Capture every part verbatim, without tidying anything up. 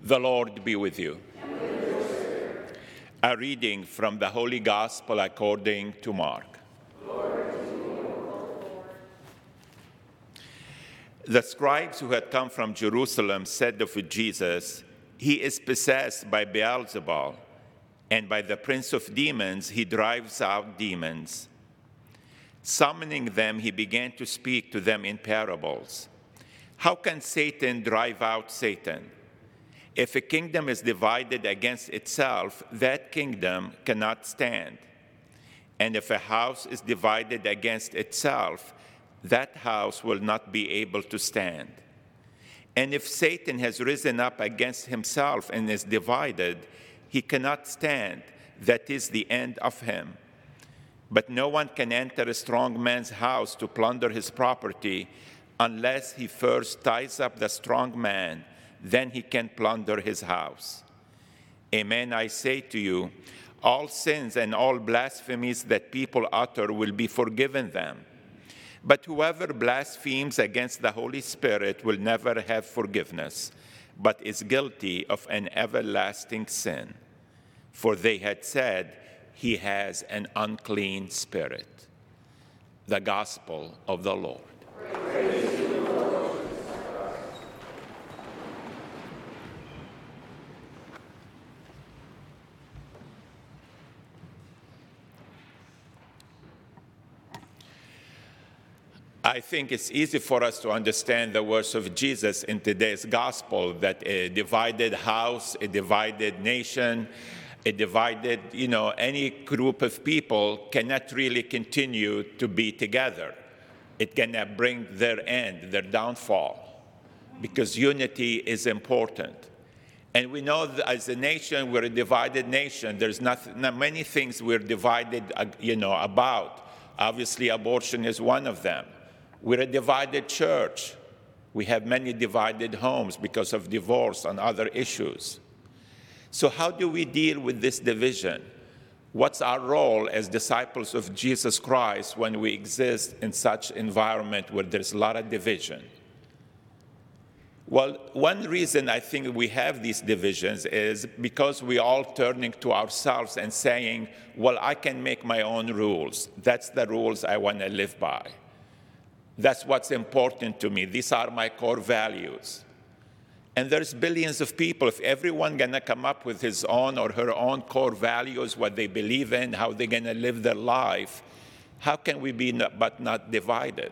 The Lord be with you. A reading from the Holy Gospel according to Mark. The scribes who had come from Jerusalem said of Jesus, "He is possessed by Beelzebul, and by the prince of demons he drives out demons." Summoning them, he began to speak to them in parables. "How can Satan drive out Satan? If a kingdom is divided against itself, that kingdom cannot stand. And if a house is divided against itself, that house will not be able to stand. And if Satan has risen up against himself and is divided, he cannot stand. That is the end of him. But no one can enter a strong man's house to plunder his property unless he first ties up the strong man. Then he can plunder his house. Amen, I say to you, all sins and all blasphemies that people utter will be forgiven them. But whoever blasphemes against the Holy Spirit will never have forgiveness, but is guilty of an everlasting sin. For they had said, he has an unclean spirit." The Gospel of the Lord. Praise I think it's easy for us to understand the words of Jesus in today's gospel, that a divided house, a divided nation, a divided, you know, any group of people cannot really continue to be together. It cannot bring their end, their downfall, because unity is important. And we know that as a nation, we're a divided nation. There's not, not many things we're divided, you know, about. Obviously, abortion is one of them. We're a divided church. We have many divided homes because of divorce and other issues. So how do we deal with this division? What's our role as disciples of Jesus Christ when we exist in such environment where there's a lot of division? Well, one reason I think we have these divisions is because we all turning to ourselves and saying, well, I can make my own rules. That's the rules I want to live by. That's what's important to me. These are my core values. And there's billions of people. If everyone gonna come up with his own or her own core values, what they believe in, how they're gonna live their life, how can we be not, but not divided?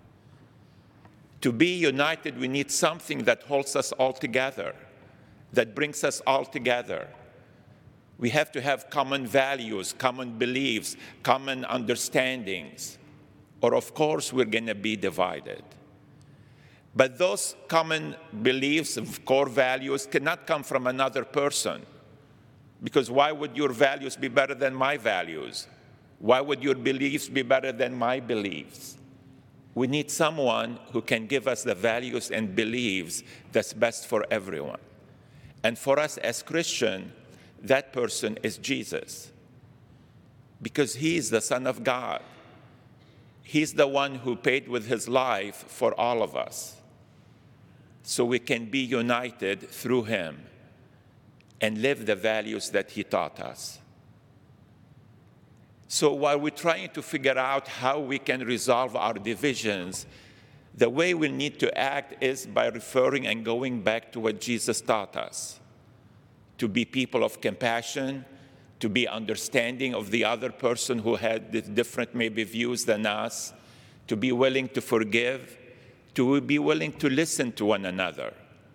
To be united, we need something that holds us all together, that brings us all together. We have to have common values, common beliefs, common understandings. Or, of course, we're going to be divided. But those common beliefs, core values, cannot come from another person. Because why would your values be better than my values? Why would your beliefs be better than my beliefs? We need someone who can give us the values and beliefs that's best for everyone. And for us as Christians, that person is Jesus. Because he is the Son of God. He's the one who paid with his life for all of us. So we can be united through him and live the values that he taught us. So while we're trying to figure out how we can resolve our divisions, the way we need to act is by referring and going back to what Jesus taught us. To be people of compassion, to be understanding of the other person who had different maybe views than us, to be willing to forgive, to be willing to listen to one another,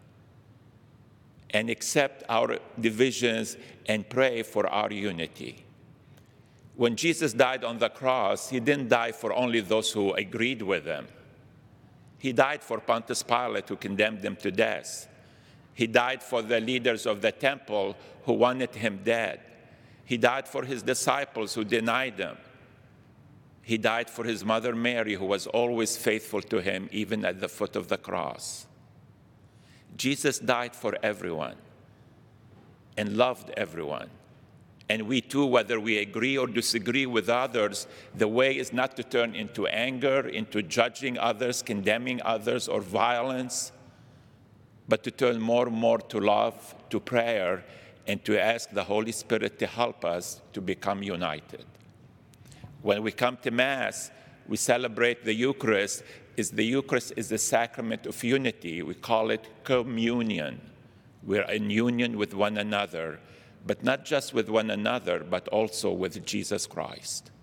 and accept our divisions and pray for our unity. When Jesus died on the cross, he didn't die for only those who agreed with him. He died for Pontius Pilate, who condemned him to death. He died for the leaders of the temple who wanted him dead. He died for his disciples who denied him. He died for his mother Mary, who was always faithful to him, even at the foot of the cross. Jesus died for everyone and loved everyone. And we too, whether we agree or disagree with others, the way is not to turn into anger, into judging others, condemning others, or violence, but to turn more and more to love, to prayer, and to ask the Holy Spirit to help us to become united. When we come to Mass, we celebrate the Eucharist. Is the Eucharist is the sacrament of unity. We call it communion. We're in union with one another, but not just with one another, but also with Jesus Christ.